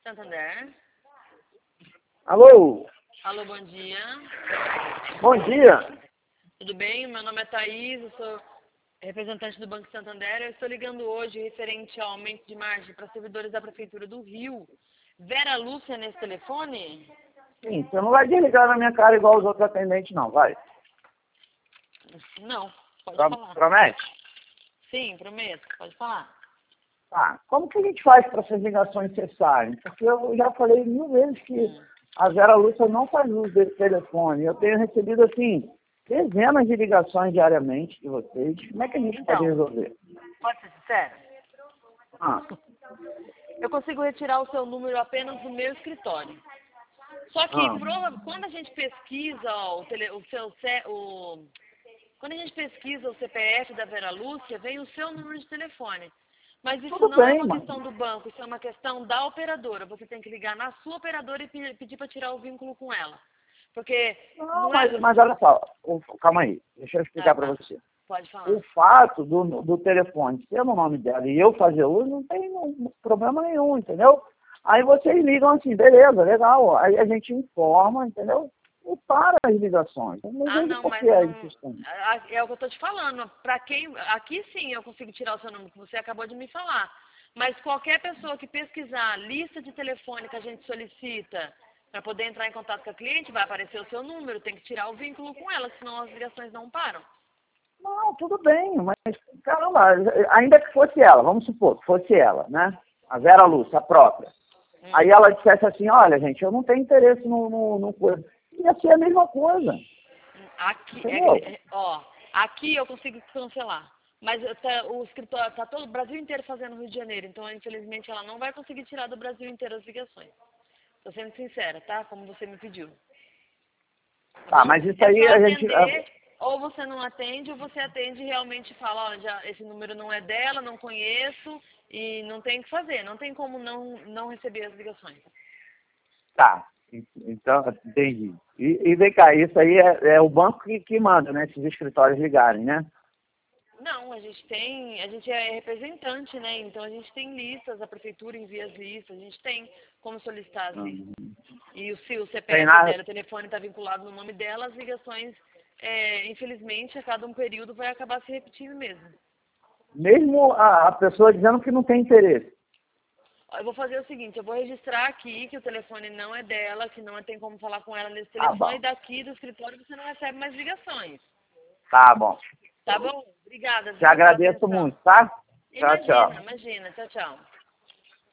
Santander. Alô? Alô, bom dia. Bom dia. Tudo bem? Meu nome é Thaís, eu sou representante do Banco Santander. Eu estou ligando hoje referente ao aumento de margem para servidores da Prefeitura do Rio. Vera Lúcia nesse telefone? Sim, você não vai desligar na minha cara igual os outros atendentes, não, vai. Não, pode falar. Promete? Sim, prometo, pode falar. Tá. Como que a gente faz para essas ligações cessarem? Porque eu já falei 1000 vezes que a Vera Lúcia não faz uso desse telefone. Eu tenho recebido, assim, dezenas de ligações diariamente de vocês. Como é que a gente pode resolver? Pode ser sincero? Ah, Eu consigo retirar o seu número apenas do meu escritório. Só que quando a gente pesquisa quando a gente pesquisa o CPF da Vera Lúcia, vem o seu número de telefone. Mas isso tudo não é bem, uma mas... questão do banco, isso é uma questão da operadora. Você tem que ligar na sua operadora e pedir para tirar o vínculo com ela. Porque Não, é... mas olha só, calma aí, deixa eu explicar para tá. você. Pode falar. O fato do telefone ser no nome dela e eu fazer uso não tem problema nenhum, entendeu? Aí vocês ligam assim, beleza, legal. Aí a gente informa, entendeu? E para as ligações. Eu não vejo por Mas que é não, insistente. é o que eu estou te falando. Para quem aqui sim eu consigo tirar o seu número, que você acabou de me falar. Mas qualquer pessoa que pesquisar a lista de telefone que a gente solicita para poder entrar em contato com a cliente, vai aparecer o seu número, tem que tirar o vínculo com ela, senão as ligações não param. Não, tudo bem, mas, caramba, ainda que fosse ela, vamos supor que fosse ela, né? A Vera Lúcia, a própria. Aí ela dissesse assim, olha, gente, eu não tenho interesse no coisa. Ia ser a mesma coisa. Aqui, Entendeu? aqui eu consigo cancelar. Mas o escritório está todo o Brasil inteiro fazendo no Rio de Janeiro, então infelizmente ela não vai conseguir tirar do Brasil inteiro as ligações. Estou sendo sincera, tá? Como você me pediu. Tá, mas isso aí a gente... Ou você não atende, ou você atende e realmente fala, olha, esse número não é dela, não conheço, e não tem o que fazer, não tem como não receber as ligações. Tá, então, entendi. E vem cá, isso aí é o banco que manda, né, esses escritórios ligarem, né? Não, a gente é representante, né? Então a gente tem listas, a prefeitura envia as listas, a gente tem como solicitar as listas. E se o CPF dela, o telefone está vinculado no nome dela, as ligações, infelizmente, a cada um período vai acabar se repetindo mesmo. Mesmo a pessoa dizendo que não tem interesse. Eu vou fazer o seguinte, eu vou registrar aqui que o telefone não é dela, que não tem como falar com ela nesse telefone, e daqui do escritório você não recebe mais ligações. Tá bom. Tá bom? Obrigada. Te agradeço muito, tá? Tchau, tchau. Imagina. Tchau, tchau.